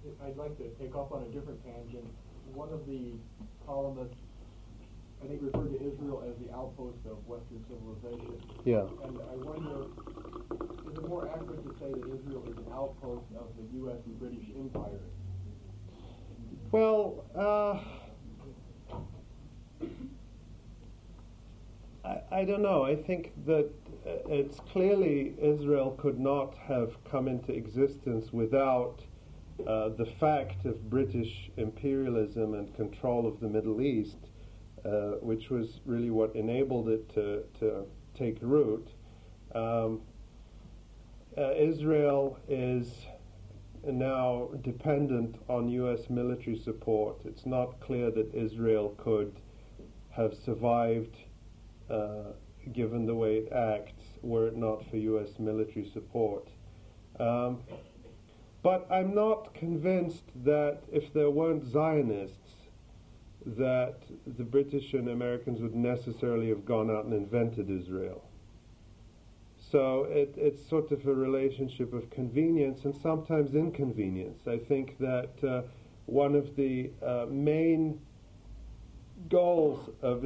I'd like to take off on a different tangent. One of the columnists, I think, referred to Israel as the outpost of Western civilization. Yeah. And I wonder, is it more accurate to say that Israel is an outpost of the U.S. and British Empire? Well, I don't know. I think that it's clearly Israel could not have come into existence without the fact of British imperialism and control of the Middle East, which was really what enabled it to take root. Israel is now dependent on U.S. military support. It's not clear that Israel could have survived, given the way it acts, were it not for U.S. military support. But I'm not convinced that if there weren't Zionists, that the British and Americans would necessarily have gone out and invented Israel. So it's sort of a relationship of convenience and sometimes inconvenience. I think that one of the main goals of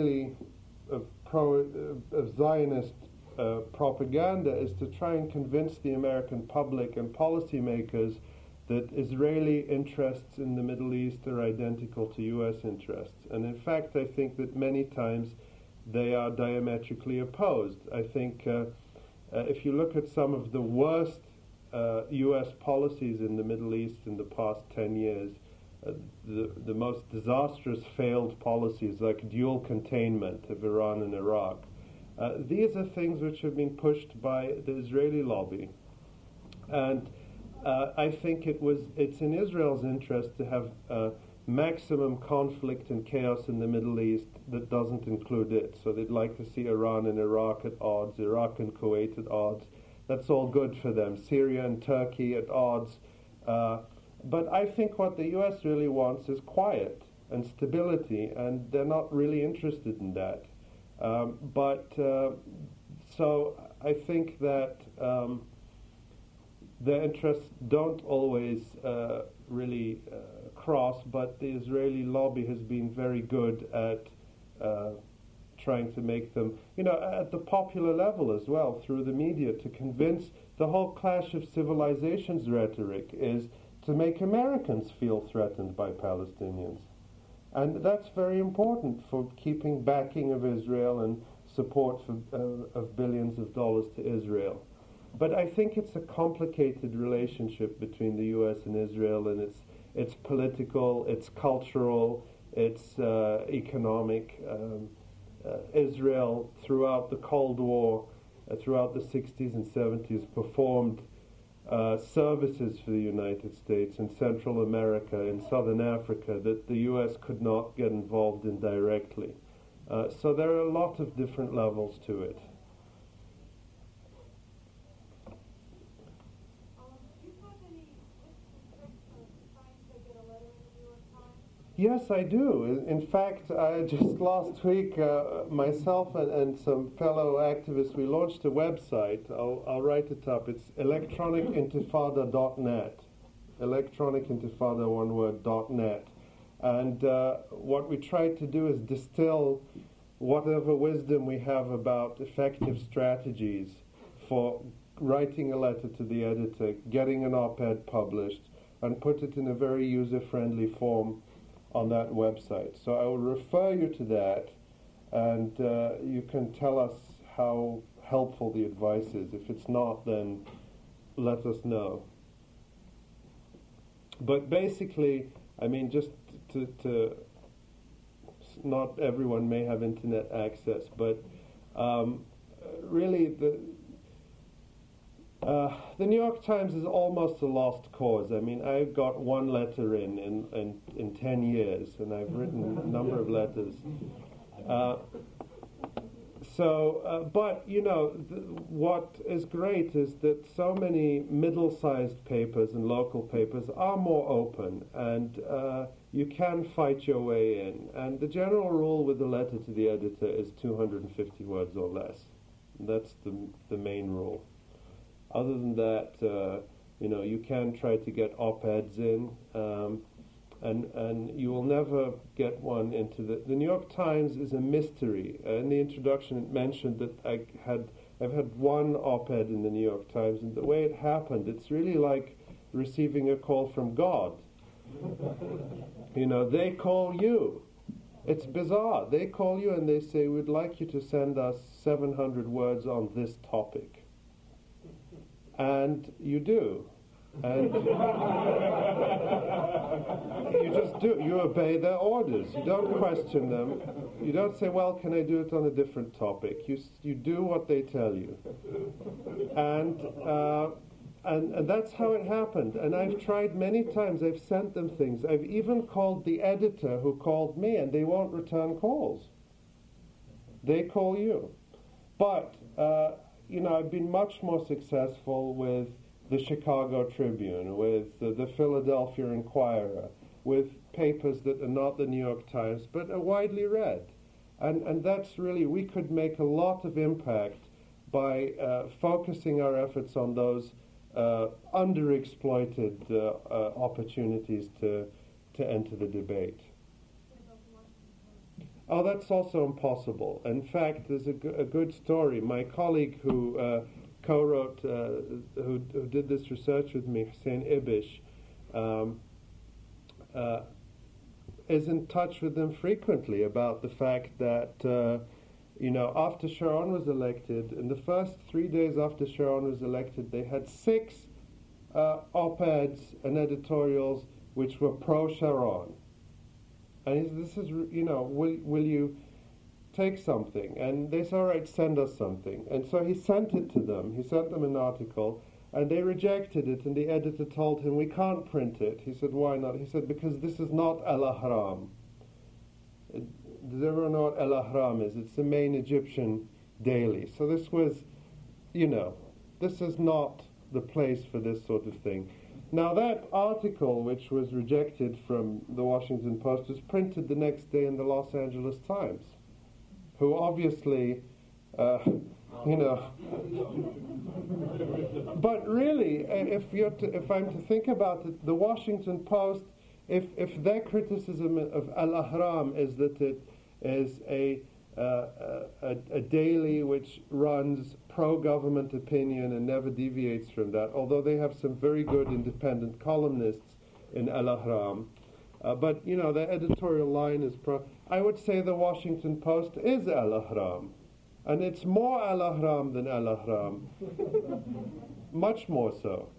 Zionist propaganda is to try and convince the American public and policymakers that Israeli interests in the Middle East are identical to U.S. interests. And in fact, I think that many times they are diametrically opposed. I think if you look at some of the worst U.S. policies in the Middle East in the past 10 years, the most disastrous failed policies like dual containment of Iran and Iraq, these are things which have been pushed by the Israeli lobby. And I think it's in Israel's interest to have maximum conflict and chaos in the Middle East that doesn't include it. So they'd like to see Iran and Iraq at odds, Iraq and Kuwait at odds. That's all good for them. Syria and Turkey at odds. But I think what the U.S. really wants is quiet and stability, and they're not really interested in that. So I think that their interests don't always really cross, but the Israeli lobby has been very good at trying to make them, at the popular level as well, through the media, to convince the whole clash of civilizations rhetoric is to make Americans feel threatened by Palestinians. And that's very important for keeping backing of Israel and support of billions of dollars to Israel. But I think it's a complicated relationship between the U.S. and Israel, and it's political, it's cultural, it's economic. Israel, throughout the Cold War, throughout the 60s and 70s, performed services for the United States in Central America, in Southern Africa, that the U.S. could not get involved in directly. So there are a lot of different levels to it. Yes, I do. In fact, just last week, myself and some fellow activists, we launched a website. I'll write it up. It's electronicintifada.net. Electronicintifada, one word, .net. And what we tried to do is distill whatever wisdom we have about effective strategies for writing a letter to the editor, getting an op-ed published, and put it in a very user-friendly form on that website. So I will refer you to that, and you can tell us how helpful the advice is. If it's not, then let us know. But basically, I mean, just to not everyone may have internet access, but really the New York Times is almost a lost cause. I mean, I got one letter in 10 years, and I've written a number of letters. But, what is great is that so many middle-sized papers and local papers are more open, and you can fight your way in. And the general rule with the letter to the editor is 250 words or less. That's the main rule. Other than that, You can try to get op-eds in, and you will never get one into the New York Times is a mystery. In the introduction, it mentioned that I've had one op-ed in the New York Times, and the way it happened, it's really like receiving a call from God. They call you. It's bizarre. They call you and they say, we'd like you to send us 700 words on this topic. And you do. And you just do. You obey their orders. You don't question them. You don't say, well, can I do it on a different topic? You do what they tell you. And that's how it happened. And I've tried many times. I've sent them things. I've even called the editor who called me, and they won't return calls. They call you. But, I've been much more successful with the Chicago Tribune, with the Philadelphia Inquirer, with papers that are not the New York Times, but are widely read. And that's really, we could make a lot of impact by focusing our efforts on those underexploited opportunities to enter the debate. Oh, that's also impossible. In fact, there's a good story. My colleague who co-wrote, who did this research with me, Hussein Ibish, is in touch with them frequently about the fact that, after Sharon was elected, in the first 3 days after Sharon was elected, they had 6 op-eds and editorials which were pro-Sharon. And he said, this is, will you take something? And they said, all right, send us something. And so he sent it to them. He sent them an article, and they rejected it, and the editor told him, we can't print it. He said, why not? He said, because this is not Al-Ahram. They know what Al-Ahram is. It's the main Egyptian daily. So this was, this is not the place for this sort of thing. Now that article, which was rejected from the Washington Post, was printed the next day in the Los Angeles Times, who obviously, but really, if I'm to think about it, the Washington Post, if their criticism of Al-Ahram is that it is a daily which runs pro-government opinion and never deviates from that, although they have some very good independent columnists in Al-Ahram, but their editorial line is I would say the Washington Post is Al-Ahram, and it's more Al-Ahram than Al-Ahram, much more so.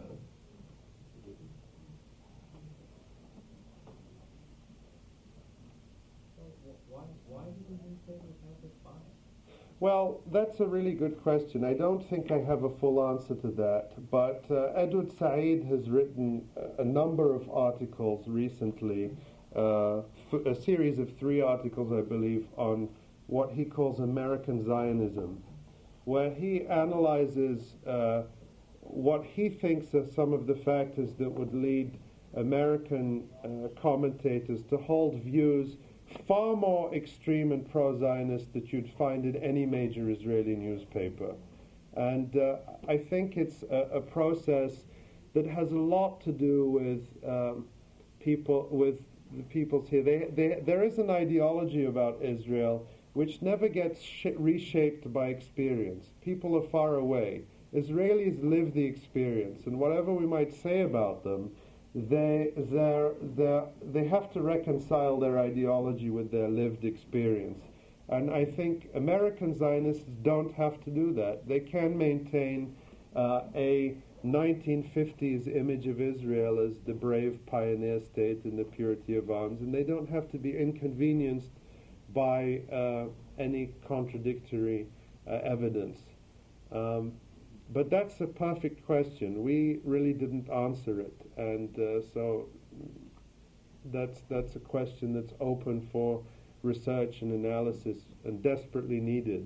Well, that's a really good question. I don't think I have a full answer to that, but Edward Said has written a number of articles recently, a series of 3 articles, I believe, on what he calls American Zionism, where he analyzes what he thinks are some of the factors that would lead American commentators to hold views far more extreme and pro-Zionist that you'd find in any major Israeli newspaper. And I think it's a process that has a lot to do with the peoples here. There is an ideology about Israel which never gets reshaped by experience. People are far away. Israelis live the experience, and whatever we might say about them, they have to reconcile their ideology with their lived experience. And I think American Zionists don't have to do that. They can maintain a 1950s image of Israel as the brave pioneer state and the purity of arms, and they don't have to be inconvenienced by any contradictory evidence. But that's a perfect question. We really didn't answer it, and so that's a question that's open for research and analysis and desperately needed.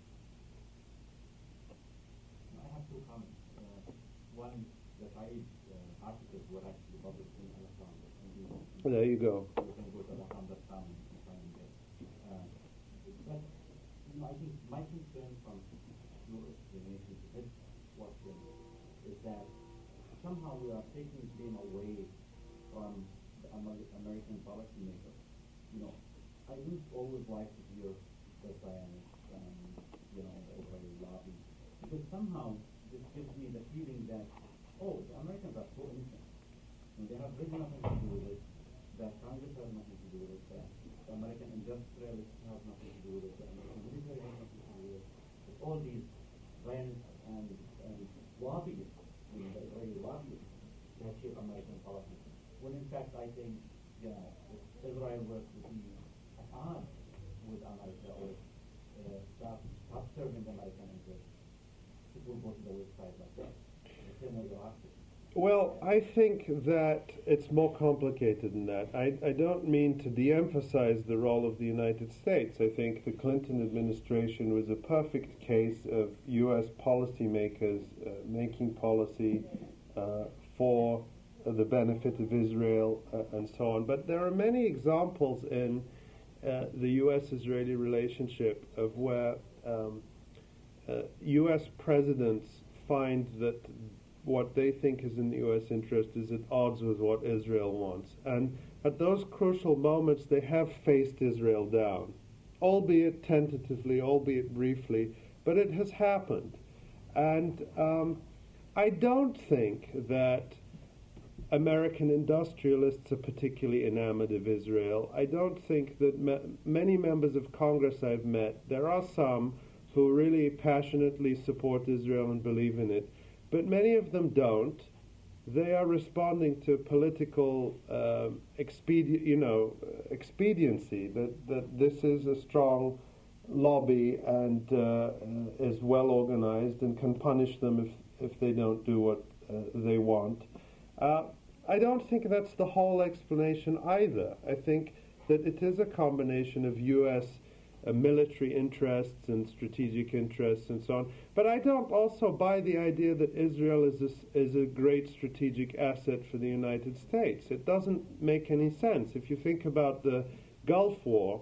I have 2 comments. One, the Said articles were actually published in Al-Ahram. There you go. You can go to Al-Ahram.com and find it. But I think my concern from your explanation to this question is that somehow we are taking them away from the American policymakers. I would always like to hear the Zionists and, the Israeli lobby, because somehow this gives me the feeling that, the Americans are so innocent. They have really nothing to do with it, that Congress has nothing to do with it, that the American industrialists have nothing to do with it, the American military has nothing to do with it. But all these Zionists and lobbyists, the Israeli lobbyists, that shape American policy. When in fact I think, if Israel were to be at odds with America or stop serving the American interests, it will go to the wayside like that. The same way Iraq did. Well, I think that it's more complicated than that. I don't mean to de-emphasize the role of the United States. I think the Clinton administration was a perfect case of U.S. policymakers making policy for the benefit of Israel and so on. But there are many examples in the U.S.-Israeli relationship of where U.S. presidents find that what they think is in the U.S. interest is at odds with what Israel wants. And at those crucial moments, they have faced Israel down, albeit tentatively, albeit briefly, but it has happened. And I don't think that American industrialists are particularly enamored of Israel. I don't think that many members of Congress I've met, there are some who really passionately support Israel and believe in it, but many of them don't. They are responding to political expediency, that this is a strong lobby and is well organized and can punish them if they don't do what they want. I don't think that's the whole explanation either. I think that it is a combination of U.S. Military interests and strategic interests and so on. But I don't also buy the idea that Israel is a great strategic asset for the United States. It doesn't make any sense. If you think about the Gulf War,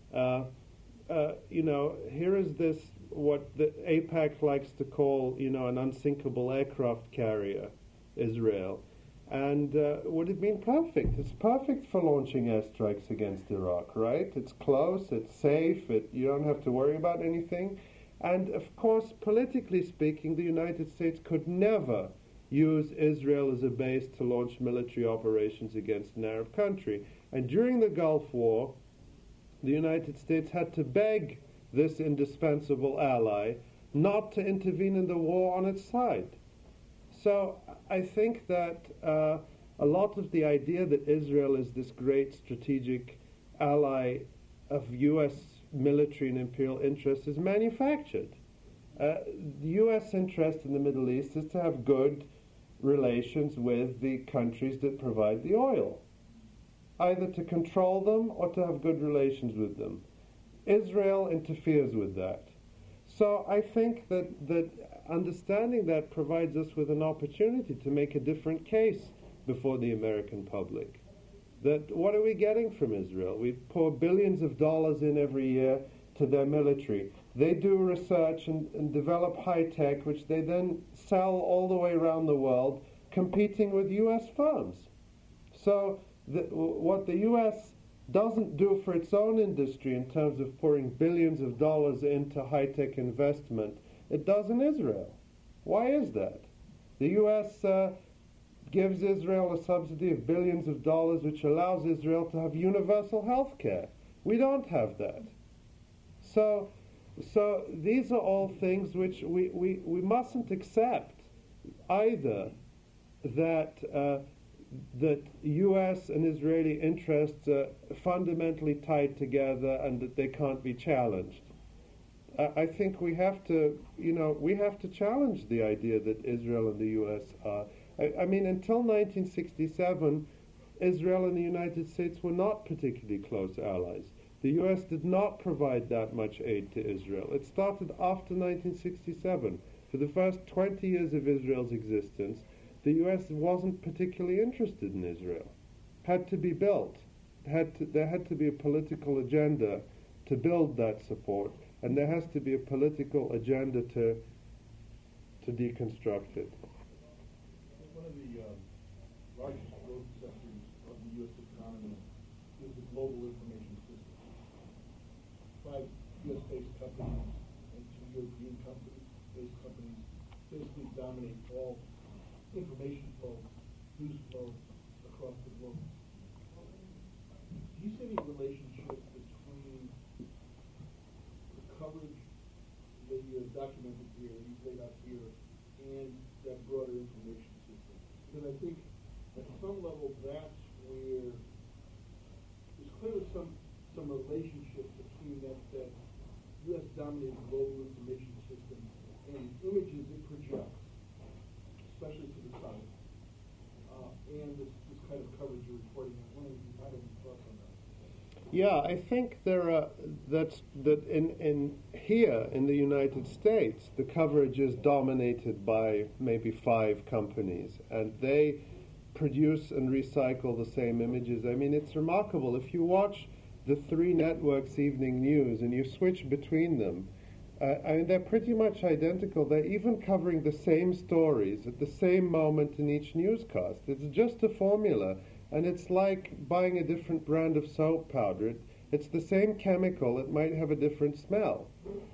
here is this, what the AIPAC likes to call, an unsinkable aircraft carrier, Israel. And would have been perfect. It's perfect for launching airstrikes against Iraq, right? It's close, it's safe, you don't have to worry about anything. And of course, politically speaking, the United States could never use Israel as a base to launch military operations against an Arab country. And during the Gulf War, the United States had to beg this indispensable ally not to intervene in the war on its side. So I think that a lot of the idea that Israel is this great strategic ally of U.S. military and imperial interests is manufactured. The U.S. interest in the Middle East is to have good relations with the countries that provide the oil, either to control them or to have good relations with them. Israel interferes with that. So I think that understanding that provides us with an opportunity to make a different case before the American public. That what are we getting from Israel? We pour billions of dollars in every year to their military. They do research and develop high tech, which they then sell all the way around the world, competing with U.S. firms. So what the U.S. doesn't do for its own industry in terms of pouring billions of dollars into high-tech investment, it does in Israel. Why is that? The U.S. Gives Israel a subsidy of billions of dollars, which allows Israel to have universal health care. We don't have that. So these are all things which we mustn't accept, either that U.S. and Israeli interests are fundamentally tied together and that they can't be challenged. I think we have to challenge the idea that Israel and the U.S. are. I mean, until 1967, Israel and the United States were not particularly close allies. The U.S. did not provide that much aid to Israel. It started after 1967. For the first 20 years of Israel's existence, the U.S. wasn't particularly interested in Israel. Had to be built. There had to be a political agenda to build that support, and there has to be a political agenda to deconstruct it. One of the economy is the global information system. 5 U.S.-based companies and 2 European-based companies basically dominate all information flow, news flow across the globe. Do you see any relationship between the coverage that you have documented here, you've laid out here, and that broader information system? Because I think at some level that's where there's clearly some relationship between that U.S. dominated global information system and images it projects, especially to the side, and this kind of coverage you're reporting. I wonder if you had any thoughts on that. Yeah, I think in here in the United States, the coverage is dominated by maybe 5 companies, and they produce and recycle the same images. I mean, it's remarkable. If you watch the 3 networks' evening news and you switch between them, I mean, they're pretty much identical. They're even covering the same stories at the same moment in each newscast. It's just a formula. And it's like buying a different brand of soap powder. It's the same chemical. It might have a different smell.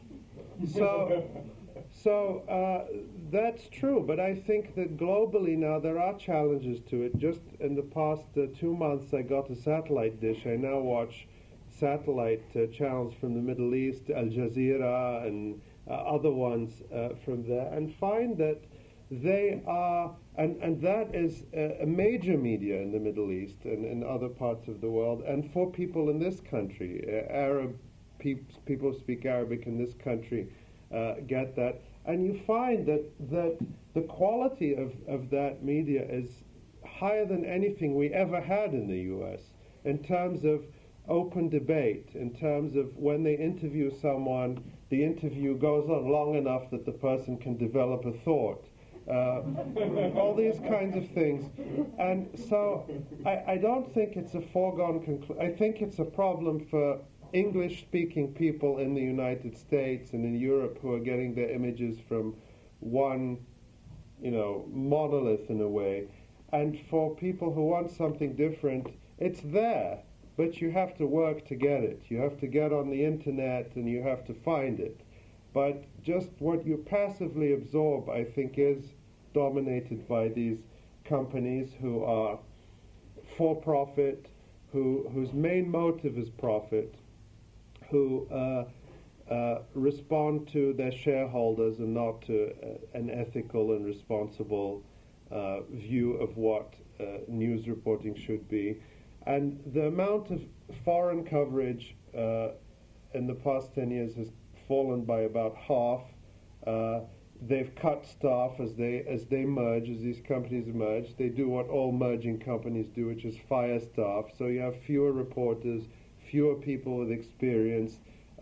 So that's true. But I think that globally now there are challenges to it. Just in the past 2 months, I got a satellite dish. I now watch satellite channels from the Middle East, Al Jazeera, and other ones from there, and find that they are, and that is a major media in the Middle East and in other parts of the world, and for people in this country, Arab people who speak Arabic in this country get that, and you find that the quality of that media is higher than anything we ever had in the U.S. in terms of open debate, in terms of when they interview someone, the interview goes on long enough that the person can develop a thought. All these kinds of things. And so I don't think it's a foregone conclusion. I think it's a problem for English-speaking people in the United States and in Europe who are getting their images from one, monolith in a way. And for people who want something different, it's there, but you have to work to get it. You have to get on the internet and you have to find it. But just what you passively absorb, I think, is dominated by these companies who are for-profit, whose main motive is profit, who respond to their shareholders and not to an ethical and responsible view of what news reporting should be. And the amount of foreign coverage in the past 10 years has fallen by about half. They've cut staff as they merge, as these companies merge. They do what all merging companies do, which is fire staff. So you have fewer reporters, fewer people with experience.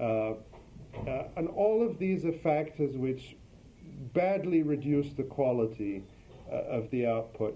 And all of these are factors which badly reduce the quality of the output.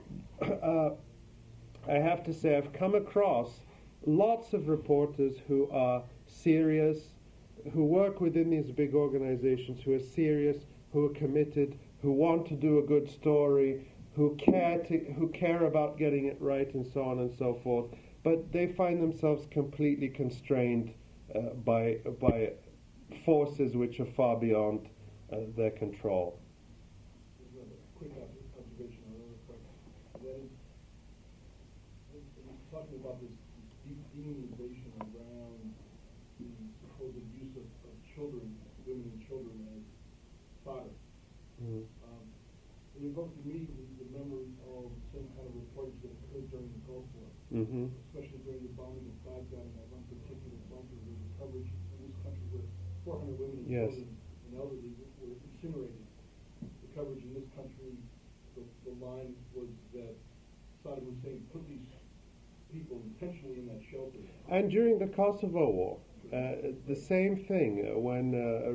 I have to say I've come across lots of reporters who are serious, who work within these big organizations, who are serious, who are committed, who want to do a good story, who care about getting it right, and so on and so forth. But they find themselves completely constrained by forces which are far beyond their control. Quick observation on another point. That is, talking about this demonization around the supposed use of children, women and children as fodder. Mm-hmm. It evoked immediately the memory of some kind of reportage that occurred during the Gulf War, especially during the bombing of Baghdad and that one particular bunker. There was coverage in this country where 400 women and children and elderly were incinerated. The coverage in this country, the line was that Saddam Hussein put these people intentionally in that shelter. And during the Kosovo War, the same thing, when a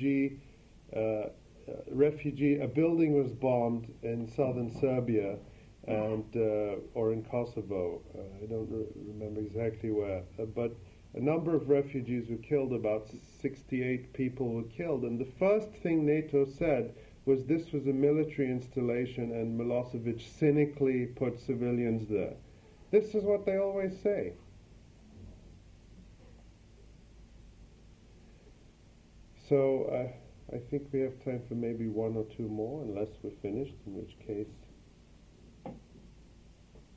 building was bombed in southern Serbia, and or in Kosovo, I don't remember exactly where, but a number of refugees were killed, about 68 people were killed, and the first thing NATO said was this was a military installation and Milosevic cynically put civilians there. This is what they always say. So I think we have time for maybe one or two more, unless we're finished, in which case...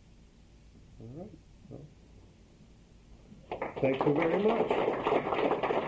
All right. Well, thank you very much.